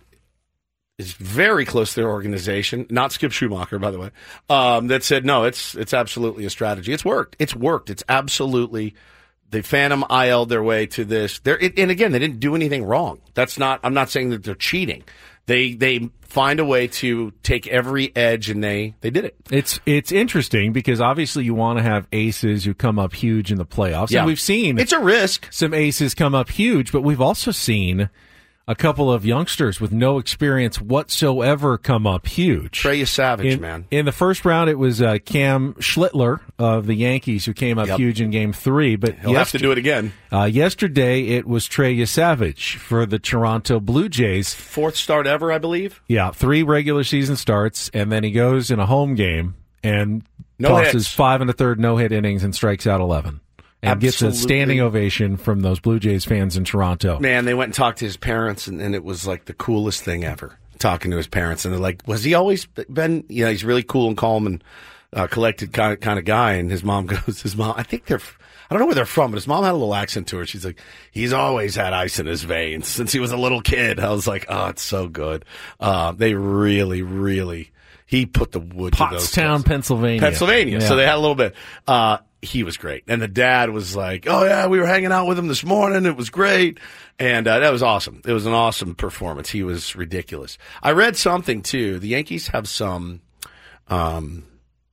is very close to their organization, not Skip Schumacher, by the way, um, that said, no, it's it's absolutely a strategy. It's worked. It's worked. It's absolutely they phantom I L'd their way to this. They're, and again, they didn't do anything wrong. That's not. I'm not saying that they're cheating. They they find a way to take every edge, and they, they did it. It's it's interesting because obviously you want to have aces who come up huge in the playoffs. Yeah. And we've seen it's a risk. Some aces come up huge, but we've also seen a couple of youngsters with no experience whatsoever come up huge. Trey Savage, in, man. In the first round, it was uh, Cam Schlittler of the Yankees who came up Yep. huge in Game Three. But He'll have to do it again. Uh, yesterday, it was Trey Savage for the Toronto Blue Jays. Fourth start ever, I believe. Yeah, three regular season starts, and then he goes in a home game and No tosses hits. five and a third no-hit innings and strikes out eleven. And gets a Absolutely. standing ovation from those Blue Jays fans in Toronto. Man, they went and talked to his parents, and, and it was like the coolest thing ever, talking to his parents. And they're like, was he always been, you know, he's really cool and calm and uh, collected kind of, kind of guy. And his mom goes, his mom, I think they're, I don't know where they're from, but his mom had a little accent to her. She's like, he's always had ice in his veins since he was a little kid. I was like, oh, it's so good. Uh, they really, really, he put the wood to those Pottstown, kids. Pennsylvania. Pennsylvania. Yeah. So they had a little bit. Uh, he was great. And the dad was like, oh, yeah, we were hanging out with him this morning. It was great. And uh, that was awesome. It was an awesome performance. He was ridiculous. I read something, too. The Yankees have some um,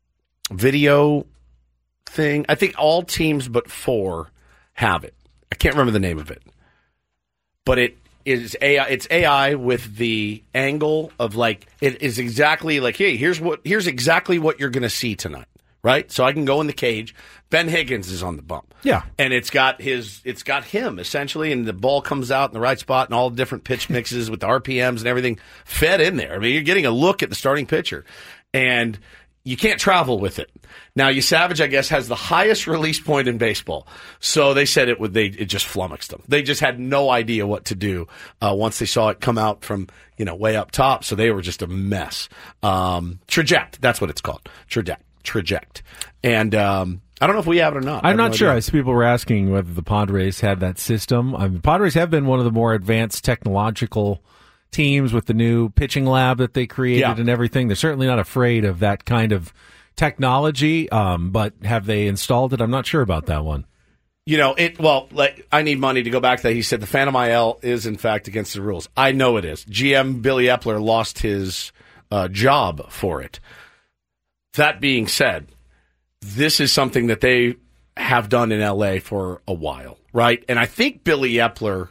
video thing. I think all teams but four have it. I can't remember the name of it. But it is A I. It's A I with the angle of like, it is exactly like, hey, here's what, here's exactly what you're going to see tonight. Right? So I can go in the cage. Ben Higgins is on the bump. Yeah. And it's got his, it's got him essentially, and the ball comes out in the right spot and all the different pitch mixes with the R P Ms and everything fed in there. I mean, you're getting a look at the starting pitcher. And you can't travel with it. Now, Savage, I guess, has the highest release point in baseball. So they said it would, they, it just flummoxed them. They just had no idea what to do, uh, once they saw it come out from, you know, way up top. So they were just a mess. Um, traject. That's what it's called. Traject. Traject. And, um, I don't know if we have it or not. I I'm have not no sure. idea. I see people were asking whether the Padres had that system. I mean, Padres have been one of the more advanced technological teams with the new pitching lab that they created Yeah. and everything. They're certainly not afraid of that kind of technology, um, but have they installed it? I'm not sure about that one. You know, it, well, like, I need money to go back to that. He said the Phantom I L is, in fact, against the rules. I know it is. G M Billy Epler lost his uh, job for it. That being said, this is something that they have done in L A for a while, right? And I think Billy Epler,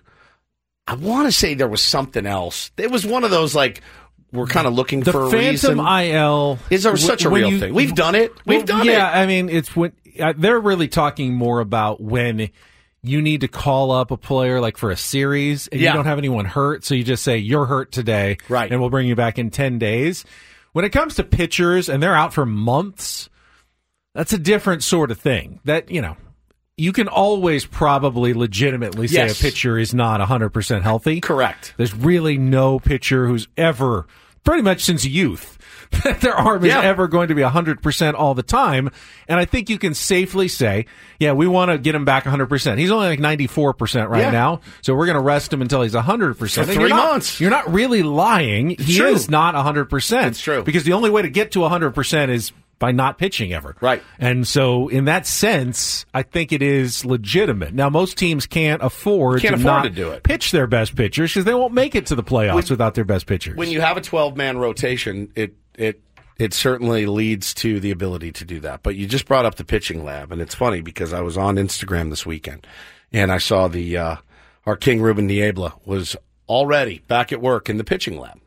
I want to say there was something else. It was one of those, like, we're kind of looking The for a Phantom reason. I L Is there such a when real you- thing? We've done it. We've Well, done yeah, it. I mean, it's when uh, they're really talking more about when you need to call up a player like for a series and Yeah. you don't have anyone hurt, so you just say you're hurt today, right? And we'll bring you back in ten days. When it comes to pitchers and they're out for months, that's a different sort of thing. That, you know, you can always probably legitimately say Yes. a pitcher is not one hundred percent healthy. Correct. There's really no pitcher who's ever, pretty much since youth, that their arm is Yeah. ever going to be one hundred percent all the time. And I think you can safely say, yeah, we want to get him back one hundred percent. He's only like ninety-four percent right Yeah. now, so we're going to rest him until he's one hundred percent. For And three you're not- months. You're not really lying. He true. is not one hundred percent. It's true. Because the only way to get to one hundred percent is by not pitching ever. Right. And so in that sense, I think it is legitimate. Now, most teams can't afford, Can't to afford not to do it. pitch their best pitchers because they won't make it to the playoffs When- without their best pitchers. When you have a twelve-man rotation, it it it certainly leads to the ability to do that. But you just brought up the pitching lab, and it's funny because I was on Instagram this weekend, and I saw the uh, our King Ruben Niebla was already back at work in the pitching lab.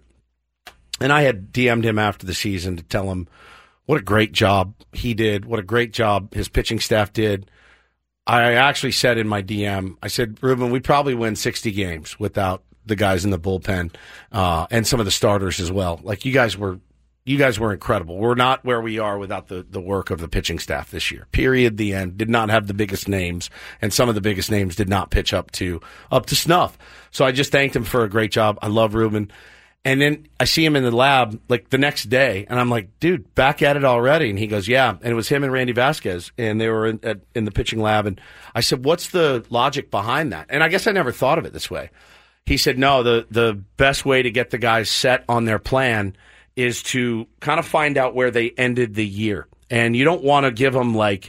And I had D M'd him after the season to tell him what a great job he did, what a great job his pitching staff did. I actually said in my D M, I said, Ruben, we probably win sixty games without the guys in the bullpen uh, and some of the starters as well. Like, you guys were you guys were incredible. We're not where we are without the, the work of the pitching staff this year. Period. The end. Did not have the biggest names, and some of the biggest names did not pitch up to up to snuff. So I just thanked him for a great job. I love Ruben. And then I see him in the lab like the next day, and I'm like, dude, back at it already? And he goes, yeah. And it was him and Randy Vasquez, and they were in, at, in the pitching lab. And I said, what's the logic behind that? And I guess I never thought of it this way. He said, no, the, the best way to get the guys set on their plan is to kind of find out where they ended the year. And you don't want to give them like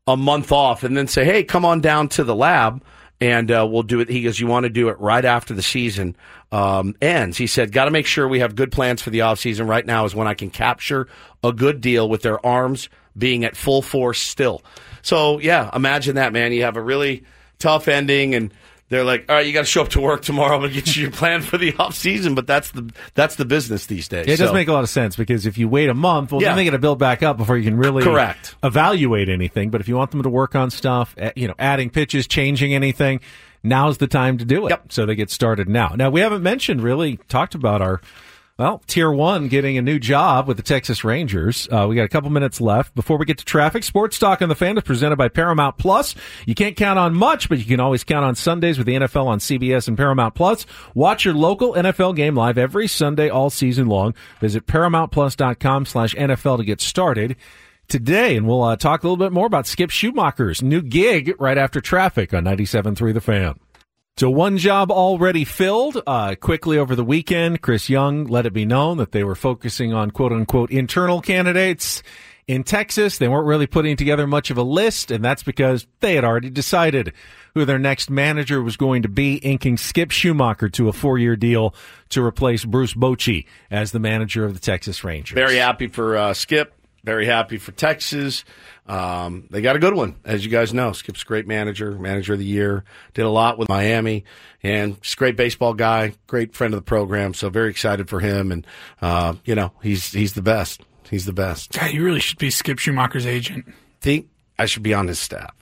a month off and then say, hey, come on down to the lab and uh, we'll do it. He goes, you want to do it right after the season um, ends. He said, got to make sure we have good plans for the offseason. Right now is when I can capture a good deal with their arms being at full force still. So, yeah, imagine that, man. You have a really tough ending, and they're like, all right, you got to show up to work tomorrow. I'm going to get you your plan for the off season, but that's the that's the business these days. It so. does make a lot of sense because if you wait a month, well, Yeah. then they got to build back up before you can really Correct. evaluate anything. But if you want them to work on stuff, eh, you know, adding pitches, changing anything, now's the time to do it. Yep. So they get started now. Now, we haven't mentioned, really, talked about our, well, Tier one getting a new job with the Texas Rangers. Uh, we got a couple minutes left before we get to traffic. Sports Talk on the Fan is presented by Paramount Plus. You can't count on much, but you can always count on Sundays with the N F L on C B S and Paramount Plus. Watch your local N F L game live every Sunday all season long. Visit ParamountPlus.com slash NFL to get started today. And we'll uh, talk a little bit more about Skip Schumacher's new gig right after traffic on ninety-seven point three The Fan. So one job already filled. Uh, quickly over the weekend, Chris Young let it be known that they were focusing on quote-unquote internal candidates in Texas. They weren't really putting together much of a list, and that's because they had already decided who their next manager was going to be, inking Skip Schumacher to a four-year deal to replace Bruce Bochy as the manager of the Texas Rangers. Very happy for uh, Skip. Very happy for Texas. Um, they got a good one, as you guys know. Skip's a great manager, manager of the year. Did a lot with Miami, and just a great baseball guy, great friend of the program. So very excited for him, and uh, you know he's he's the best. He's the best. God, you really should be Skip Schumacher's agent. Think I should be on his staff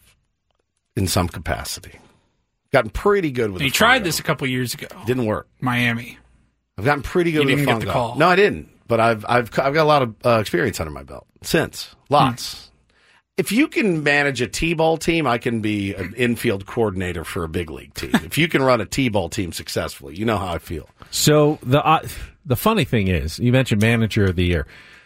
in some capacity. Gotten pretty good with. He the tried fungo. this a couple years ago. Didn't work. Miami. I've gotten pretty good You with didn't the get the fungo. call. No, I didn't. But I've I've I've got a lot of uh, experience under my belt since. Lots. Hmm. If you can manage a T-ball team, I can be an infield coordinator for a big league team. If you can run a T-ball team successfully, you know how I feel. So the uh, the funny thing is, you mentioned manager of the year.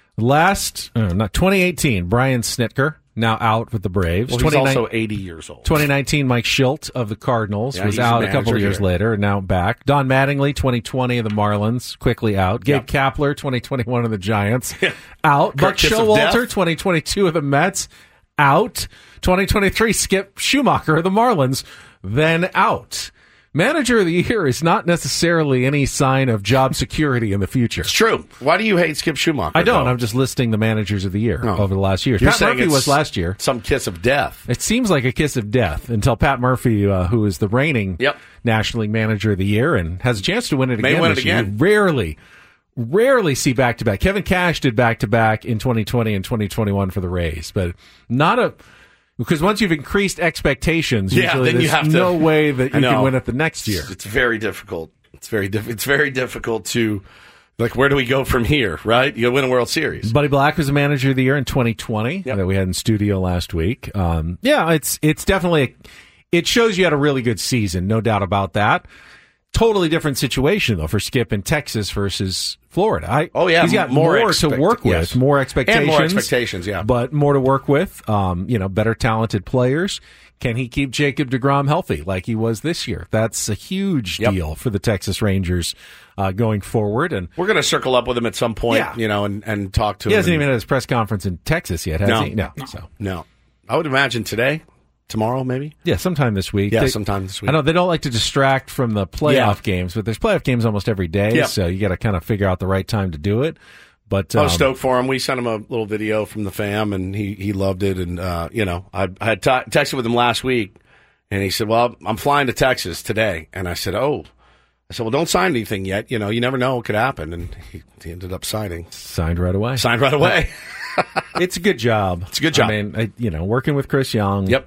Last, uh, not twenty eighteen, Brian Snitker, now out with the Braves. Well, he's also eighty years old. twenty nineteen, Mike Schilt of the Cardinals Yeah, was he's the out a couple manager of years here. later, and now back. Don Mattingly, twenty twenty of the Marlins, quickly out. Gabe Yep. Kapler, twenty twenty-one of the Giants, out. Kirk Buck Kiss of Showalter, Death. twenty twenty-two of the Mets, out. twenty twenty-three, Skip Schumacher of the Marlins, then out. Manager of the year is not necessarily any sign of job security in the future. It's true. Why do you hate Skip Schumacher? I don't. though? I'm just listing the managers of the year No. over the last year. You're Pat saying Murphy it's was last year. Some kiss of death. It seems like a kiss of death until Pat Murphy, uh, who is the reigning Yep. National League Manager of the Year and has a chance to win it May again win it this year. again. You rarely, rarely see back-to-back. Kevin Cash did back-to-back in twenty twenty and twenty twenty-one for the Rays, but not a... Because once you've increased expectations, Yeah, usually then you there's have to- no way that I you know. can win it the next year. It's, it's very difficult. It's very diff- It's very difficult to, like, where do we go from here, right? You win a World Series. Buddy Black was the manager of the year in twenty twenty that we had in studio last week. Um, yeah, it's it's definitely a, it shows you had a really good season, no doubt about that. Totally different situation though for Skip in Texas versus Florida. I, Oh, yeah, he's got more more, expect- to work with, yes. more expectations, And more expectations, yeah. but more to work with. Um, you know, better talented players. Can he keep Jacob deGrom healthy like he was this year? That's a huge Yep. deal for the Texas Rangers uh, going forward. And We're going to circle up with him at some point, Yeah. you know, and, and talk to he him. hasn't and- even had his press conference in Texas yet, has No. he? No. No. So. No. I would imagine today, tomorrow, maybe. Yeah, sometime this week. Yeah, They- sometime this week. I know they don't like to distract from the playoff Yeah. games, but there's playoff games almost every day, Yeah. so you got to kind of figure out the right time to do it. But I was um, stoked for him. We sent him a little video from the fam, and he, he loved it. And, uh, you know, I, I had t- texted with him last week, and he said, well, I'm flying to Texas today. And I said, oh. I said, well, don't sign anything yet. You know, you never know what could happen. And he, he ended up signing. Signed right away. Signed right away. It's a good job. It's a good job. I mean, I, you know, working with Chris Young. Yep.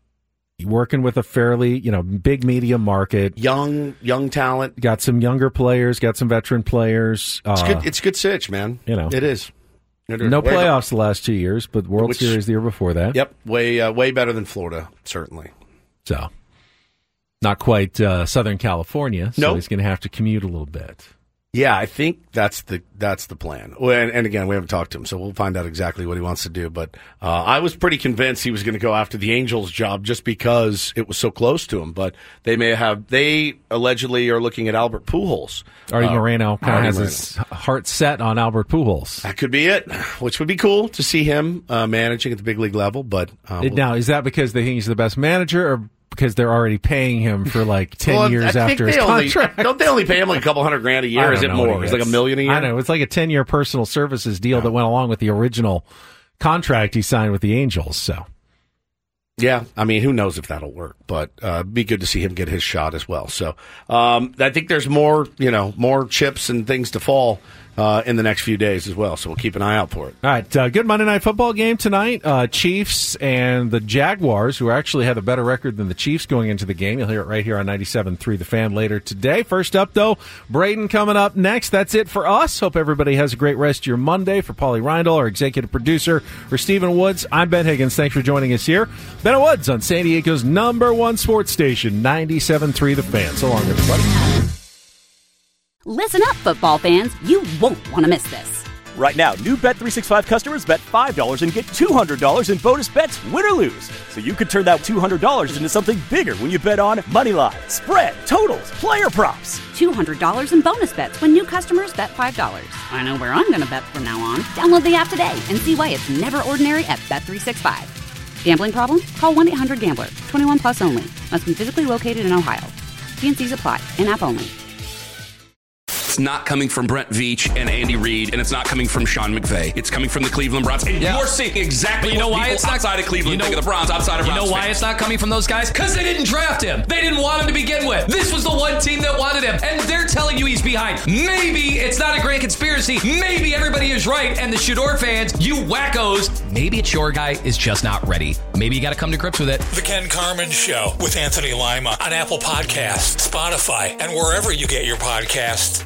Working with a fairly, you know, big media market. Young, young talent. Got some younger players, got some veteran players. It's Uh, good. It's good sitch, man. You know. It is. It is. no Way playoffs the last two years, but World Which- Series the year before that. Yep. Way, uh, way better than Florida, certainly. So, not quite uh, Southern California, so Nope. he's going to have to commute a little bit. Yeah, I think that's the that's the plan. Well, and, and again, we haven't talked to him, so we'll find out exactly what he wants to do. But uh, I was pretty convinced he was going to go after the Angels job just because it was so close to him. But they may have they allegedly are looking at Albert Pujols. Artie uh, Moreno kind of has Moreno. his heart set on Albert Pujols. That could be it, which would be cool to see him uh, managing at the big league level. But uh, It- now, is that because they think he's the best manager, or because they're already paying him for like ten Well, years I think after his they only- contract? Don't they only pay him like a couple hundred grand a I year? don't Is it know what more? he It's like a gets. million a year? I know. It's like a ten-year personal services deal that went along with the original contract he signed with the Angels. So, Yeah, I mean, who knows if that'll work, but uh, it'd be good to see him get his shot as well. So um, I think there's more, you know, more chips and things to fall uh, in the next few days as well. So we'll keep an eye out for it. all right, uh, good Monday Night Football game tonight. Uh, Chiefs and the Jaguars, who actually have a better record than the Chiefs going into the game. You'll hear it right here on ninety-seven point three The Fan later today. First up, though, Braden coming up next. That's it for us. Hope everybody has a great rest of your Monday. For Paulie Reindl, our executive producer, for Stephen Woods, I'm Ben Higgins. Thanks for joining us here. Ben Woods on San Diego's number one sports station, ninety-seven point three The Fan. So long, everybody. Listen up, football fans. You won't want to miss this. Right now, new Bet three sixty-five customers bet five dollars and get two hundred dollars in bonus bets, win or lose. So you could turn that two hundred dollars into something bigger when you bet on money line, spread, totals, player props. two hundred dollars in bonus bets when new customers bet five dollars. I know where I'm going to bet from now on. Download the app today and see why it's never ordinary at Bet three sixty-five. Gambling problem? Call one eight hundred gambler. twenty-one plus only. Must be physically located in Ohio. T and C's apply. In-app only. It's not coming from Brent Veach and Andy Reid, and it's not coming from Sean McVay. It's coming from the Cleveland Browns. And Yeah. you're seeing exactly But you know what why people it's not outside of Cleveland you know, think of the Browns, outside of You Browns know why fans. it's not coming from those guys? Because they didn't draft him. They didn't want him to begin with. This was the one team that wanted him, and they're telling you he's behind. Maybe it's not a grand conspiracy. Maybe everybody is right, and the Shador fans, you wackos, maybe it's your guy is just not ready. Maybe you got to come to grips with it. The Ken Carmen Show with Anthony Lima on Apple Podcasts, Spotify, and wherever you get your podcasts.